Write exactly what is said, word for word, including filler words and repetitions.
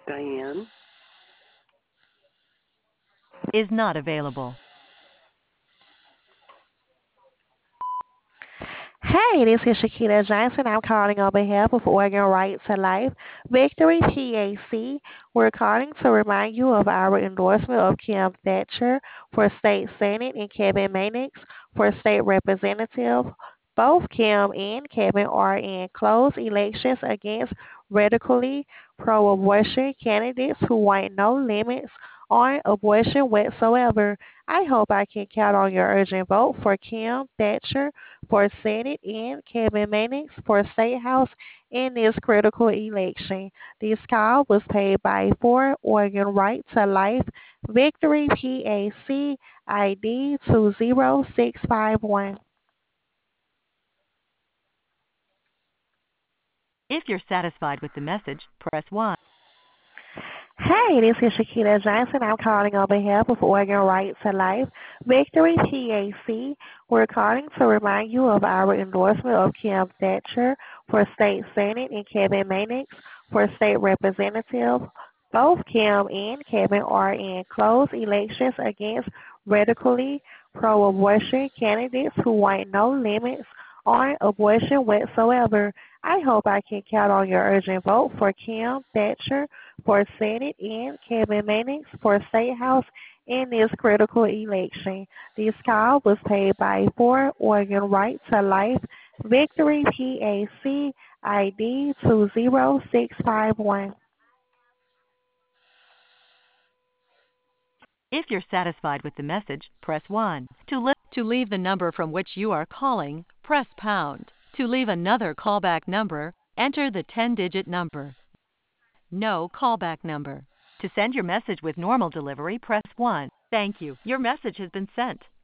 Diane. Is not available. Hey, this is Shakita Johnson. I'm calling on behalf of Oregon Right to Life Victory P A C. We're calling to remind you of our endorsement of Kim Thatcher for state senate and Kevin Mannix for state representative. Both Kim and Kevin are in close elections against radically pro-abortion candidates who want no limits on abortion whatsoever. I hope I can count on your urgent vote for Kim Thatcher for Senate and Kevin Mannix for State House in this critical election. This call was paid by for Oregon Right to Life Victory P A C I D two zero six five one. If you're satisfied with the message, press one. Hey, this is Shakita Johnson. I'm calling on behalf of Oregon Right to Life Victory P A C. We're calling to remind you of our endorsement of Kim Thatcher for state senate and Kevin Mannix for state representative. Both Kim and Kevin are in close elections against radically pro-abortion candidates who want no limits on abortion whatsoever. I hope I can count on your urgent vote for Kim Thatcher for Senate and Kevin Mannix for State House in this critical election. This call was paid by for Oregon Right to Life Victory P A C I D two zero six five one. If you're satisfied with the message, press one. To, li- to leave the number from which you are calling, press pound. To leave another callback number, enter the ten-digit number. No callback number. To send your message with normal delivery, press one. Thank you. Your message has been sent.